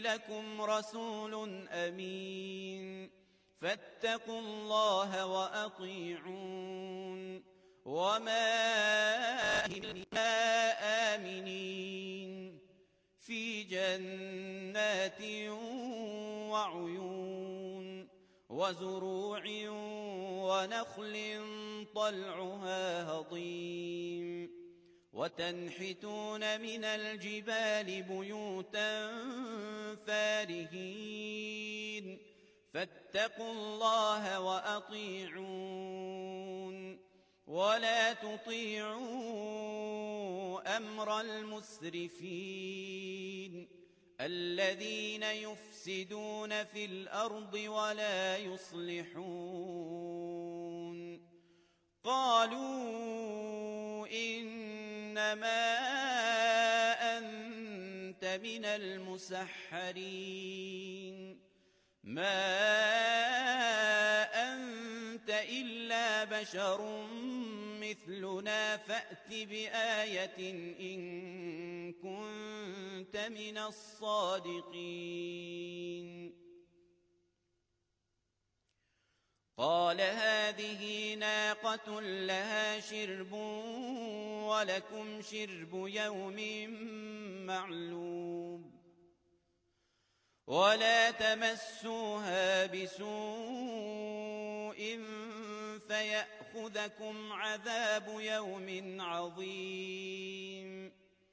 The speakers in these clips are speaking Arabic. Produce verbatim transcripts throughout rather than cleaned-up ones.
لكم رسول أمين فاتقوا الله وأطيعون وما آمنين في جنات وعيون وزروع ونخل طلعها هضيم وتنحتون من الجبال بيوتا فارهين فاتقوا الله وأطيعون ولا تطيعوا أمر المسرفين الذين يفسدون في الأرض ولا يصلحون قالوا إنما أنت من المسحرين ما أنت إلا بشر مثلنا فأت بآية إن كنت من الصادقين قال هذه ناقة لها شرب ولكم شرب يوم معلوم ولا تمسوها بسوء فيأخذكم عذاب يوم عظيم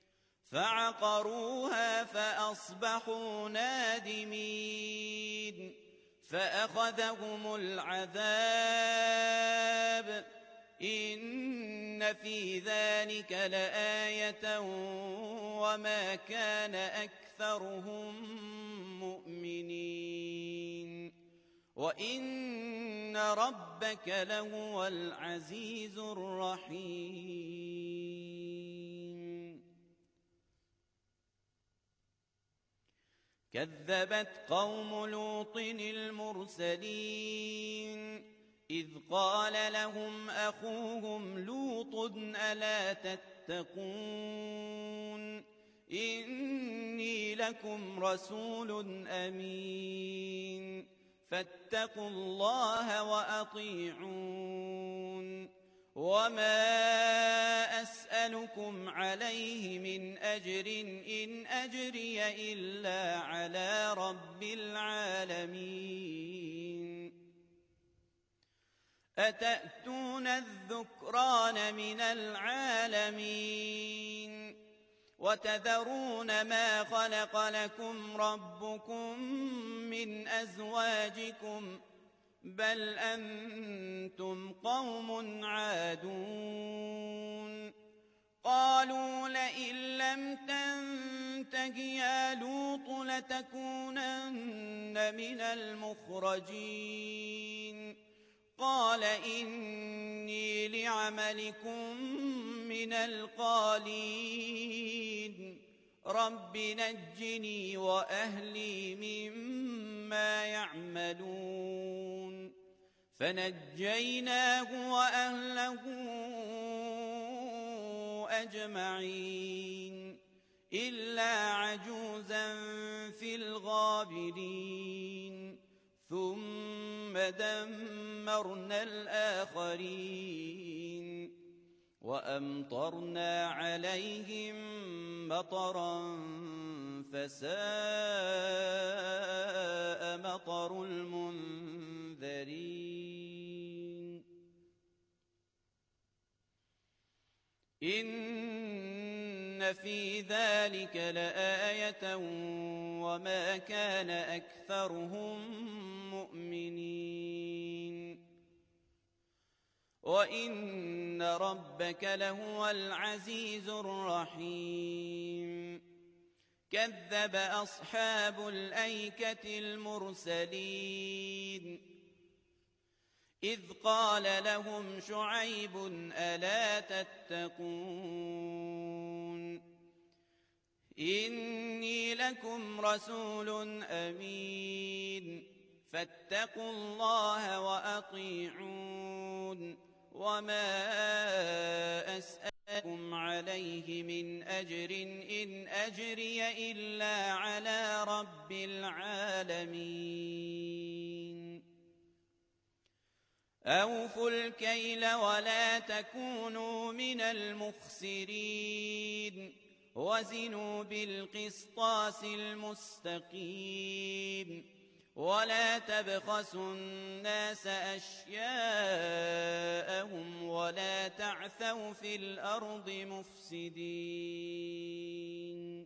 فعقروها فأصبحوا نادمين فأخذهم العذاب إن في ذلك لآية وما كان أكثرهم مؤمنين وإن ربك لهو العزيز الرحيم كذبت قوم لوط المرسلين إذ قال لهم أخوهم لوط ألا تتقون إني لكم رسول أمين فاتقوا الله وأطيعون وما أسألكم عليه من أجر إن أجري إلا على رب العالمين أتأتون الذكران من العالمين وتذرون ما خلق لكم ربكم من أزواجكم بل أنتم قوم عادون قالوا لئن لم تنته يا لوط لتكونن من المخرجين قال إني لعملكم من القالين رب نجني وأهلي مما يعملون فنجيناه وأهله أجمعين إلا عجوزا في الغابرين ثم دمرنا الآخرين وأمطرنا عليهم مطرا فساء مطر المنذرين إن في ذلك لآية وما كان أكثرهم مؤمنين وإن ربك لهو العزيز الرحيم كذب أصحاب الأيكة المرسلين إذ قال لهم شعيب ألا تتقون إني لكم رسول أمين فاتقوا الله وأطيعون وما أسألكم لكم عليه من أجر إن أجري إلا على رب العالمين أوفوا الكيل ولا تكونوا من المخسرين وزنوا بالقسطاس المستقيم ولا تبخسوا الناس أشياءهم ولا تعثوا في الأرض مفسدين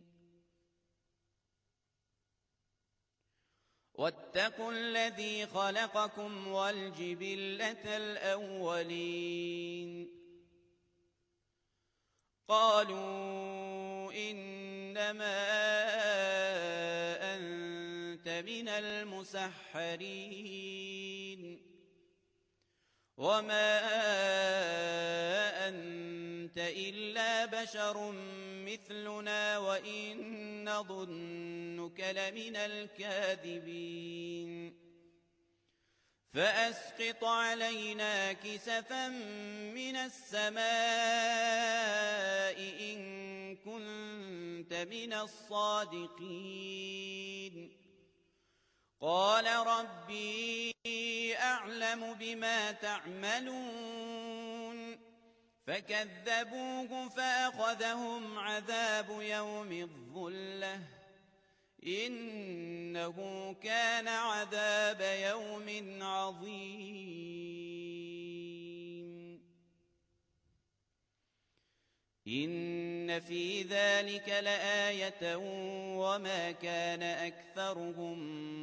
واتقوا الذي خلقكم والجبلة الأولين قالوا إنما أنت من المسحرين وما أنت إلا بشر مثلنا وإن نظنك لمن الكاذبين فأسقط علينا كسفا من السماء إن كنت من الصادقين قال ربي أعلم بما تعملون فكذبوه فأخذهم عذاب يوم الظلة إنه كان عذاب يوم عظيم إن في ذلك لآية وما كان أكثرهم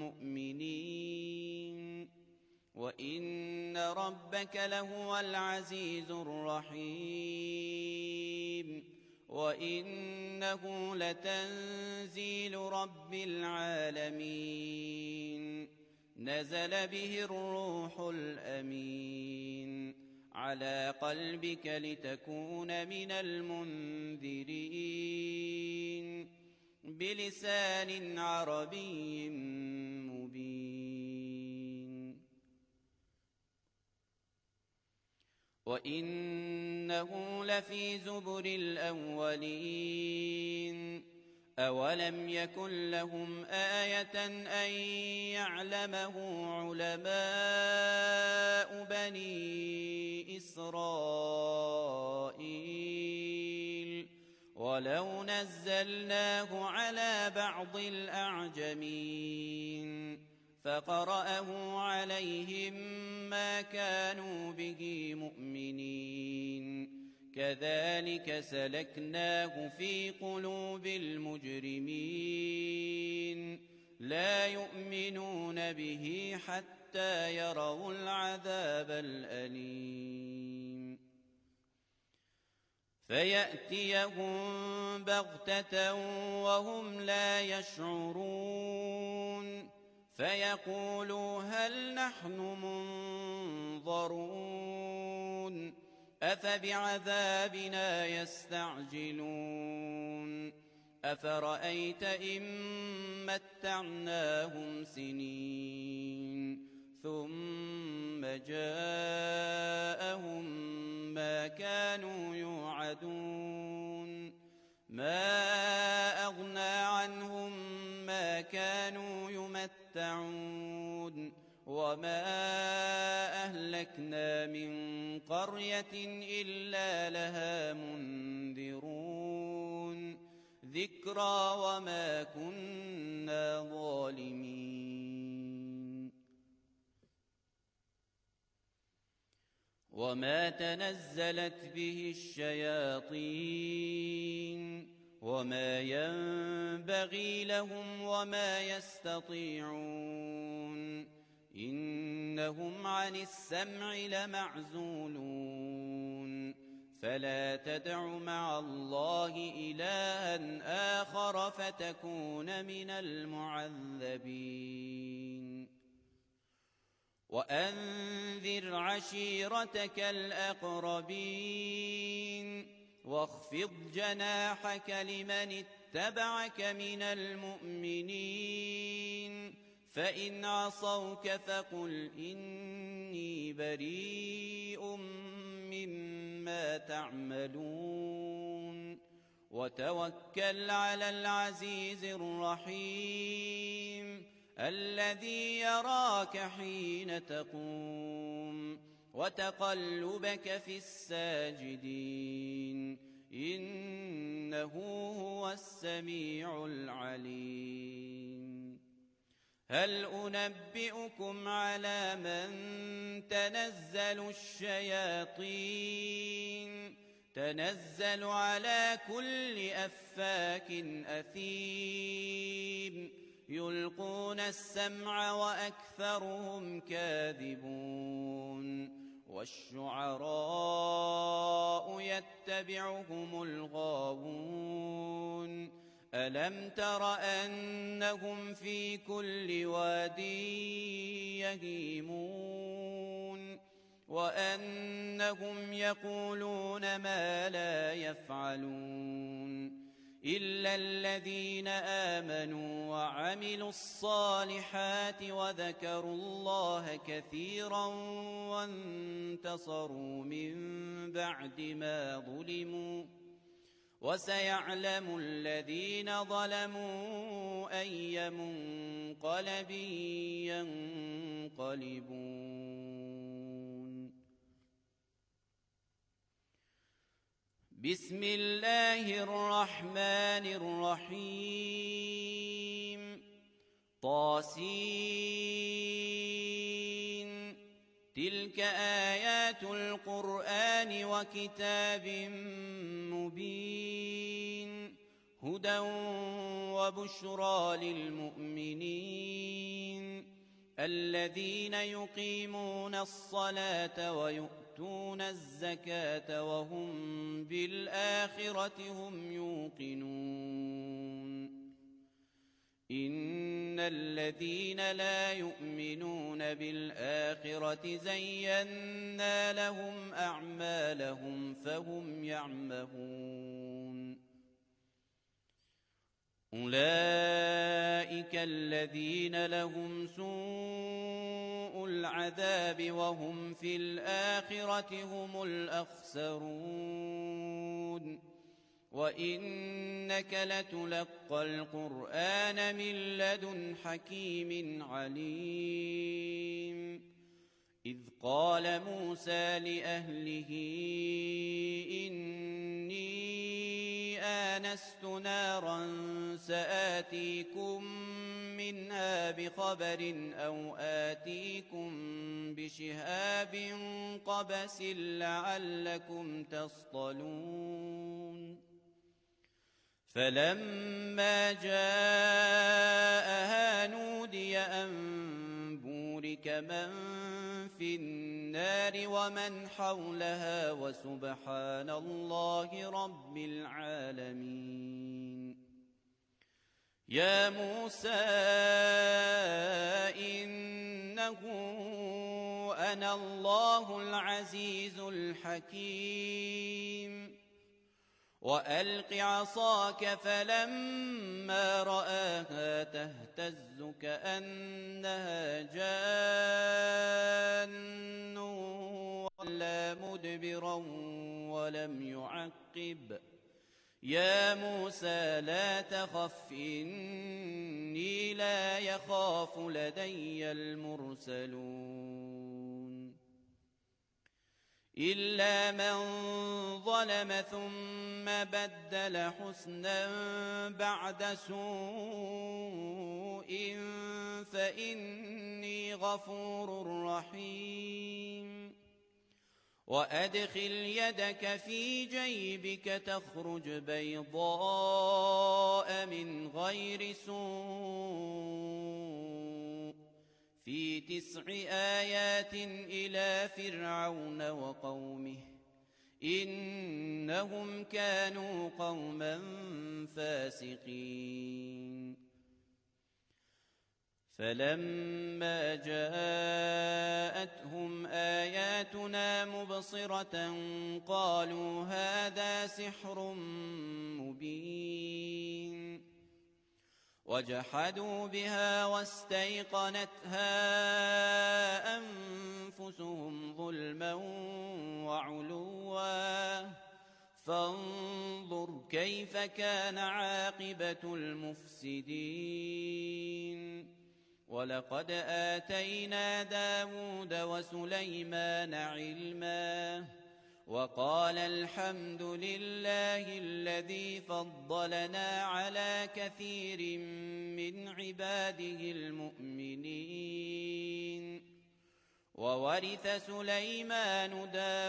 مؤمنين وإن ربك لهو العزيز الرحيم وإنه لتنزيل رب العالمين نزل به الروح الأمين على قلبك لتكون من المنذرين بلسان عربي مبين وإنه لفي زبر الأولين أولم يكن لهم آية أن يعلمه علماء بني إسرائيل ولو نزلناه على بعض الأعجمين فقرأه عليهم ما كانوا به مؤمنين كذلك سلكناه في قلوب المجرمين لا يؤمنون به حتى يروا العذاب الأليم فيأتيهم بغتة وهم لا يشعرون فيقولوا هل نحن منظرون أفبعذابنا يستعجلون أفرأيت إن متعناهم سنين ثم جاءهم ما كانوا يوعدون ما أغنى عنهم ما كانوا يمتعون وما أهلكنا من قرية إلا لها منذرون ذكرى وما كنا ظالمين وما تنزلت به الشياطين وما ينبغي لهم وما يستطيعون إنهم عن السمع لمعزولون فلا تدع مع الله إلها آخر فتكون من المعذبين وأنذر عشيرتك الأقربين واخفض جناحك لمن اتبعك من المؤمنين فإن عصوك فقل إني بريء مما تعملون وتوكل على العزيز الرحيم الذي يراك حين تقوم وتقلبك في الساجدين إنه هو السميع العليم. هل أنبئكم على من تنزل الشياطين تنزل على كل أفاك أثيم يلقون السمع وأكثرهم كاذبون والشعراء يتبعهم الغاوون ألم تر أنهم في كل واد يهيمون وأنهم يقولون ما لا يفعلون إلا الذين آمنوا وعملوا الصالحات وذكروا الله كثيرا وانتصروا من بعد ما ظلموا وسيعلم الذين ظلموا أي منقلب ينقلبون. بسم الله الرحمن الرحيم. طاسين تلك آيات القرآن وكتاب مبين هدى وبشرى للمؤمنين الذين يقيمون الصلاة ويؤتون الزكاة وهم بالآخرة هم يوقنون. إن الذين لا يؤمنون بالآخرة زينا لهم أعمالهم فهم يعمهون. أولئك الذين لهم سوء العذاب وهم في الآخرة هم الأخسرون. وإنك لتلقى القرآن من لدن حكيم عليم. إذ قال موسى لأهله إني آنست نارا سآتيكم منها بخبر أو آتيكم بشهاب قبس لعلكم تصطلون. فلما جاءها نودي أن بورك من في النار ومن حولها وسبحان الله رب العالمين. يا موسى إنه أنا الله العزيز الحكيم. وألق عصاك فلما رآها تهتز كأنها جان ولا مدبرا ولم يعقب. يا موسى لا تخف إني لا يخاف لدي المرسلون. إلا من ظلم ثم بدل حسنا بعد سوء فإني غفور رحيم. وأدخل يدك في جيبك تخرج بيضاء من غير سوء في تسع آيات إلى فرعون وقومه إنهم كانوا قوما فاسقين. فلما جاءتهم آياتنا مبصرة قالوا هذا سحر مبين. وجحدوا بها واستيقنتها أنفسهم ظلما وعلوا فانظر كيف كان عاقبة المفسدين ولقد آتينا داود وسليمان علما وقال الحمد لله الذي فضلنا على كثير من عباده المؤمنين وورث سليمان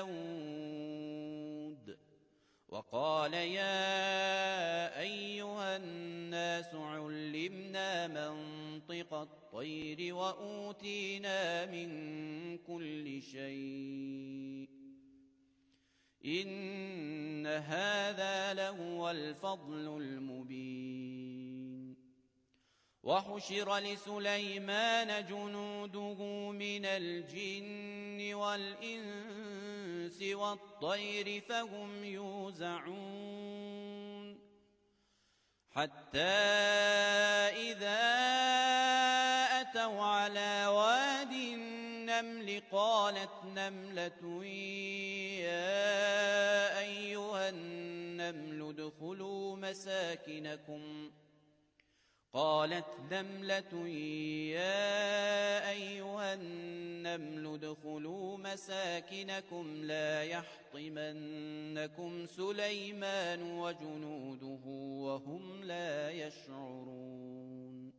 داود وقال يا أيها الناس علمنا منطق الطير وأوتينا من كل شيء إن هذا لهو الفضل المبين وحشر لسليمان جنوده من الجن والإنس والطير فهم يوزعون حتى إذا أتوا على واد النمل قالت نملة يا أيها النمل ادخلوا مساكنكم قالت نملة يا أيها النمل ادخلوا مساكنكم لا يحطمنكم سليمان وجنوده وهم لا يشعرون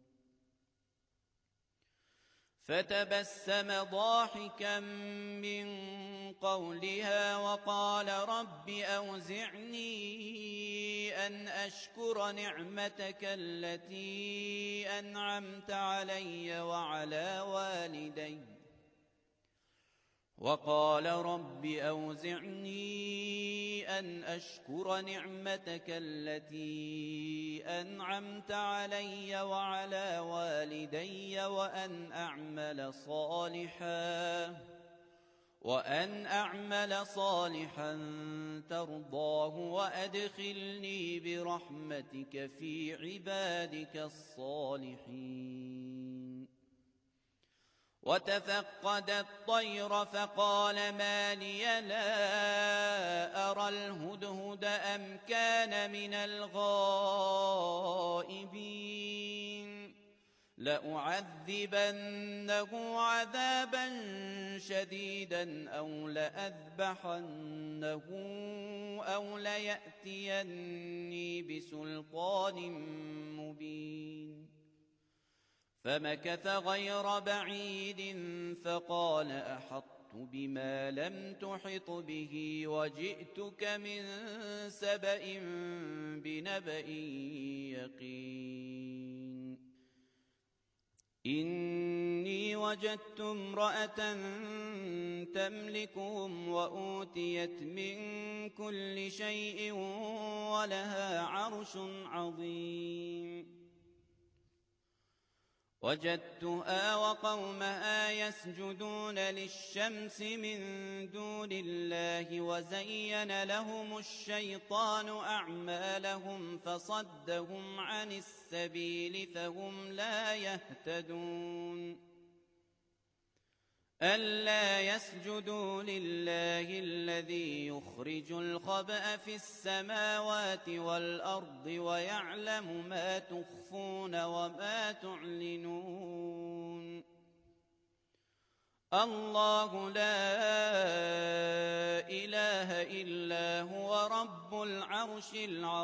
فتبسم ضاحكا من قولها وقال رب أوزعني أن أشكر نعمتك التي أنعمت علي وعلى والدي وقال رب أوزعني أن أشكر نعمتك التي أنعمت علي وعلى والدي وأن أعمل صالحا وأن أعمل صالحا ترضاه وأدخلني برحمتك في عبادك الصالحين وتفقد الطير فقال ما لي لا أرى الهدهد أم كان من الغائبين لأعذبنه عذابا شديدا أو لأذبحنه أو ليأتيني بسلطان مبين فمكث غير بعيد فقال أحطت بما لم تحط به وجئتك من سبأ بنبأ يقين إني وجدت امرأة تملكهم وأوتيت من كل شيء ولها عرش عظيم وجدتها وقومها يسجدون للشمس من دون الله وزين لهم الشيطان أعمالهم فصدهم عن السبيل فهم لا يهتدون ألا يسجدوا لله الذي يخرج الخبأ في السماوات والأرض ويعلم ما تخفون وما تعلنون الله لا إله إلا هو رب العرش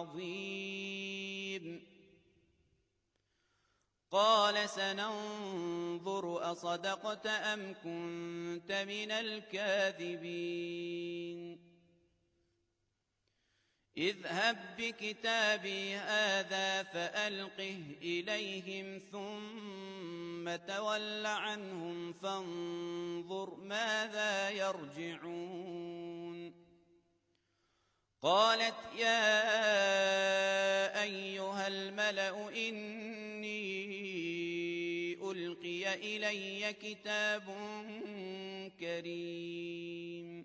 العظيم قال سننظر أصدقت أم كنت من الكاذبين اذهب بكتابي هذا فألقه إليهم ثم تول عنهم فانظر ماذا يرجعون قالت يا أيها الملأ إني ألقي إلي كتاب كريم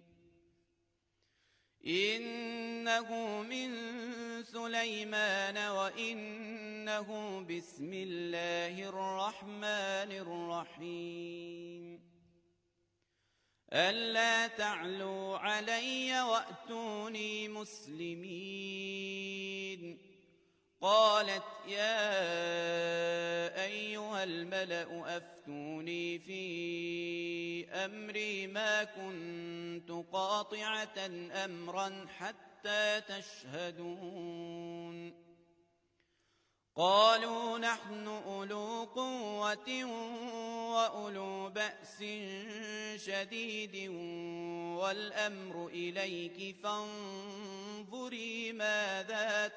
إنه من سليمان وإنه بسم الله الرحمن الرحيم ألا تعلوا علي وأتوني مسلمين. قالت يا أيها الملأ أفتوني في أمري ما كنت قاطعة أمرا حتى تشهدون. قالوا نحن أولو قوة وأولو بأس شديد والأمر إليك فانظري ماذا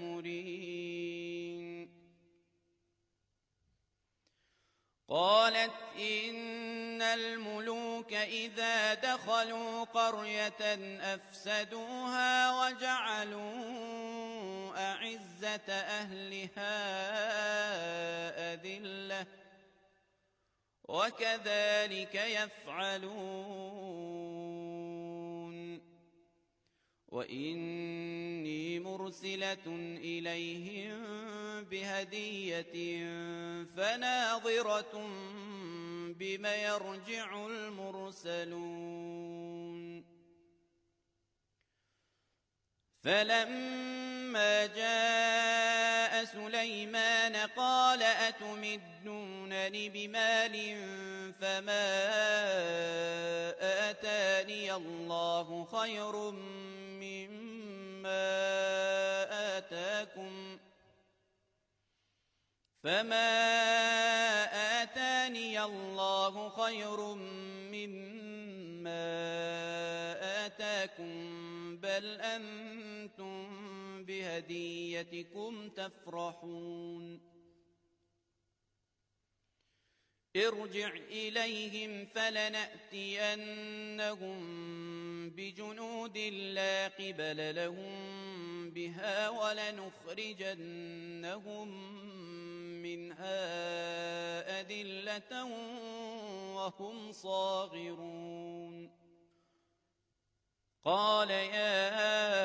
تأمرين. قالت إن الملوك إذا دخلوا قرية أفسدوها وجعلوا أعزة أهلها أذلة وكذلك يفعلون. وإني مرسلة إليهم بهدية فناظرة بم يرجع المرسلون. فلما جاء سليمان قال أتمدونني بمال فما آتاني الله خير مما آتاكم فما آتاني الله خير مما آتاكم بل أنتم بهديتكم تفرحون. ارجع إليهم فلنأتينهم بجنود لا قبل لهم بها ولنخرجنهم منها أذلة وهم صاغرون. قال يا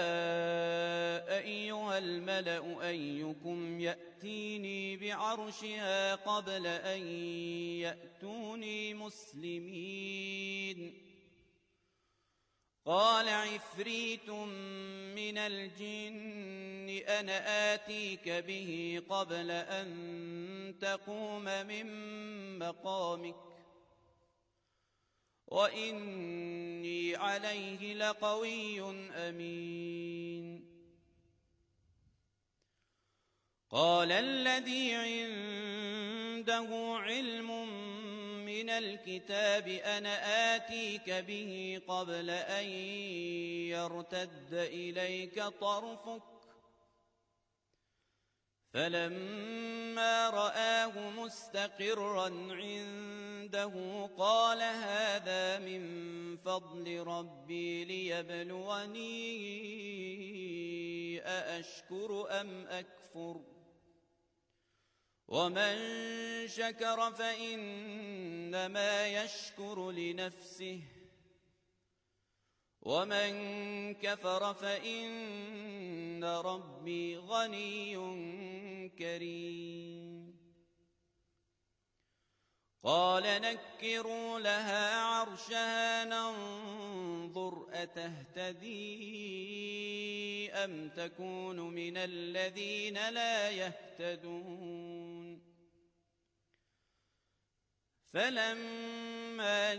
أيها الملأ أيكم يأتيني بعرشها قبل أن يأتوني مسلمين. قال عفريت من الجن أنا آتيك به قبل أن تقوم من مقامك وإني عليه لقوي أمين. قال الذي عنده علم من الكتاب أنا آتيك به قبل أن يرتد إليك طرفك فلما رآه مستقرا عنده قال هذا من فضل ربي ليبلوني أأشكر أم أكفر ومن شكر فإنما يشكر لنفسه ومن كفر فإن ربي غني كريم. قال نكروا لها عرشها ننظر أتهتدي أم تكون من الذين لا يهتدون. فلما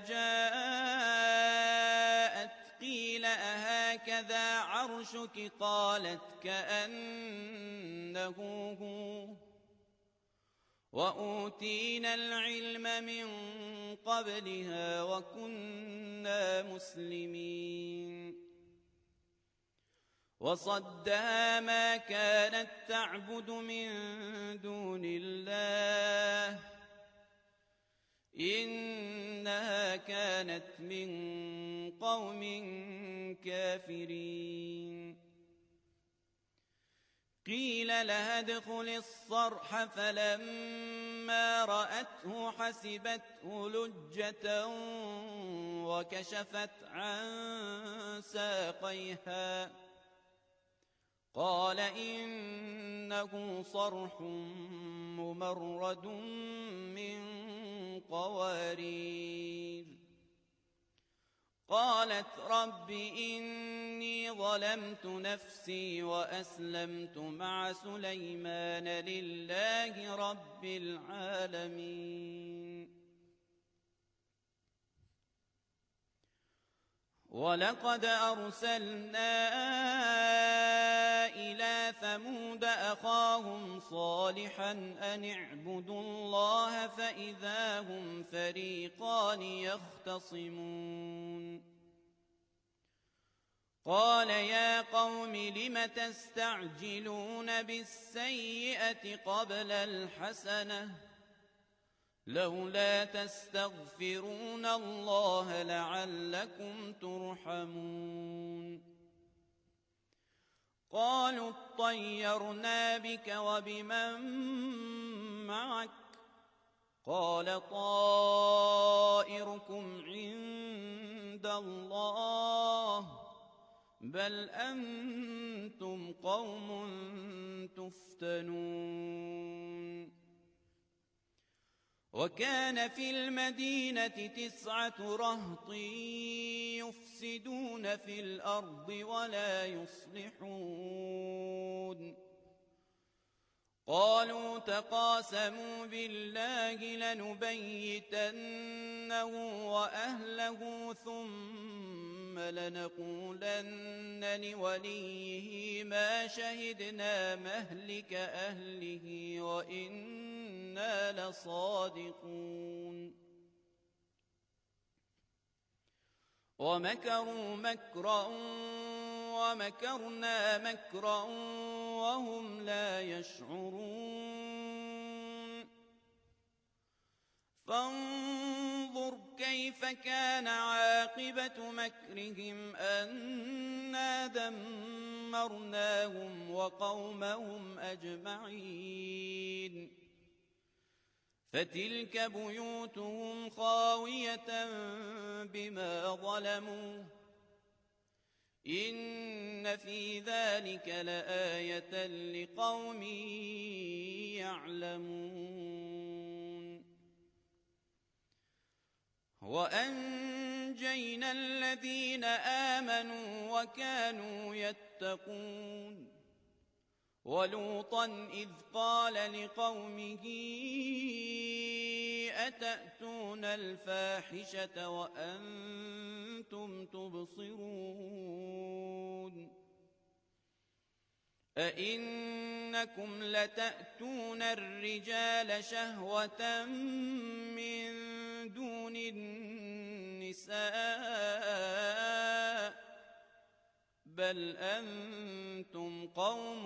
جاءت قيل أهكذا عرشك قالت كأنه هو وأوتينا العلم من قبلها وكنا مسلمين. وصدها ما كانت تعبد من دون الله إنها كانت من قوم كافرين. قيل لها ادخل الصرح فلما رأته حسبته لجة وكشفت عن ساقيها قال إنه صرح ممرد من قوارير قالت رب إني ظلمت نفسي وأسلمت مع سليمان لله رب العالمين. ولقد أرسلنا إلى ثمود أخاهم صالحا أن اعبدوا الله فإذا هم فريقان يختصمون. قال يا قوم لم تستعجلون بالسيئة قبل الحسنة لولا تستغفرون الله لعلكم ترحمون. قالوا اطيرنا بك وبمن معك قال طائركم عند الله بل أنتم قوم تفتنون. وكان في المدينة تسعة رهط يفسدون في الأرض ولا يصلحون. قالوا تقاسموا بالله لنبيتنه وأهله ثم لنقولن لوليه ما شهدنا مهلك أهله وإنا لصادقون. ومكروا مكرا ومكرنا مكرا وهم لا يشعرون. فانظر كيف كان عاقبة مكرهم أنا دمرناهم وقومهم أجمعين. فتلك بيوتهم خاوية بما ظلموا إن في ذلك لآية لقوم يعلمون. وأنجينا الذين آمنوا وكانوا يتقون. ولوطا إذ قال لقومه أتأتون الفاحشة وأنتم تبصرون أئنكم لتأتون الرجال شهوة من دون النساء بل أنتم قوم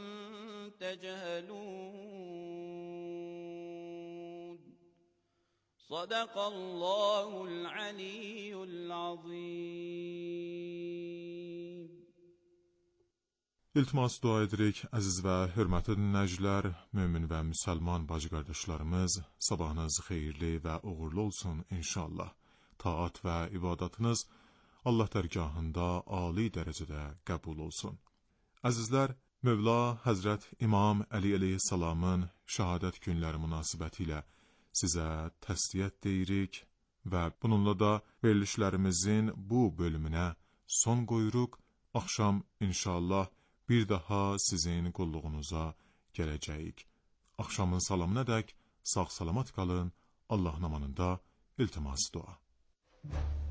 تجهلون. صدق الله العلي العظيم. İltimas dua edirik, əziz və hörmətli dinləyicilər, mömin və müsəlman bacı qardaşlarımız, sabahınız xeyirli və uğurlu olsun inşallah. Taat və ibadətiniz Allah dərgahında ali dərəcədə qəbul olsun. Əzizlər, Mövla Həzrət İmam Əli əleyhissalamın şəhadət günləri münasibəti ilə sizə təsdiyyət deyirik və bununla da verilişlərimizin bu bölümünə son qoyuruq. Axşam inşallah bir daha sizin qulluğunuza gələcəyik. Axşamın salamına dək sağ salamat qalın. Allah namanında iltimas dua.